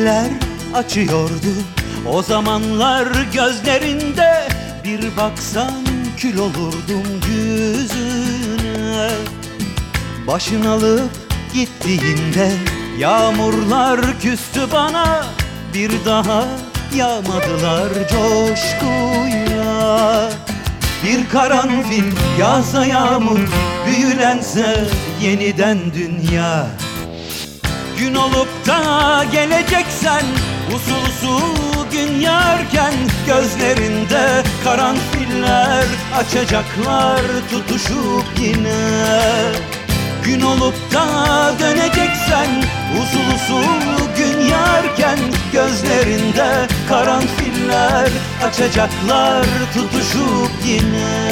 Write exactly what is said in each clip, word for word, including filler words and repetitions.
karanfiller açıyordu. O zamanlar gözlerinde bir baksan kül olurdum yüzüne. Başın alıp gittiğinde yağmurlar küstü bana, bir daha yağmadılar coşkuyla. Bir karanfil yağsa yağmur, büyülense yeniden dünya. Gün olup da geleceksen usul usul gün yarken, gözlerinde karanfiller açacaklar tutuşup yine. Gün olup da döneceksen usul usul gün yarken, gözlerinde karanfiller açacaklar tutuşup yine.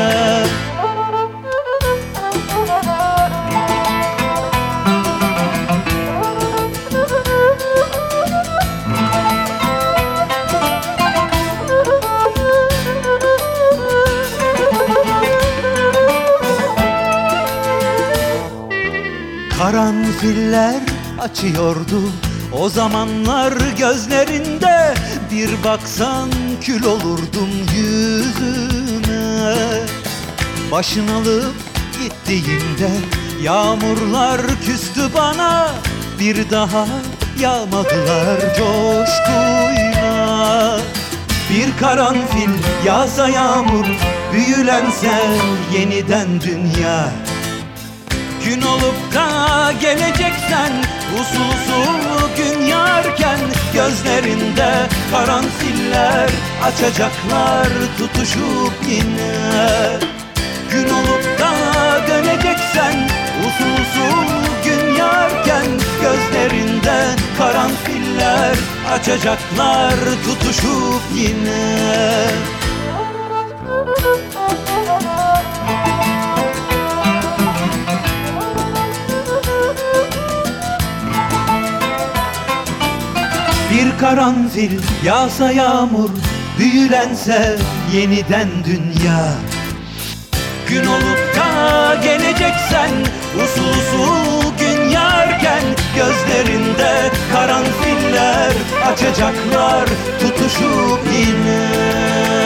Karanfiller açıyordu o zamanlar gözlerinde, bir baksan kül olurdum yüzüne. Başın alıp gittiğinde yağmurlar küstü bana, bir daha yağmadılar coşkuyla. Bir karanfil yağsa yağmur, büyülense yeniden dünya. Gün olup da geleceksen usul usul gün yarken, gözlerinde karanfiller açacaklar tutuşup yine. Gün olup da döneceksen usul usul gün yarken, gözlerinde karanfiller açacaklar tutuşup yine. Bir karanfil yağsa yağmur, büyülense yeniden dünya. Gün olup da geleceksen usul usul gün yarken, gözlerinde karanfiller açacaklar tutuşup yine.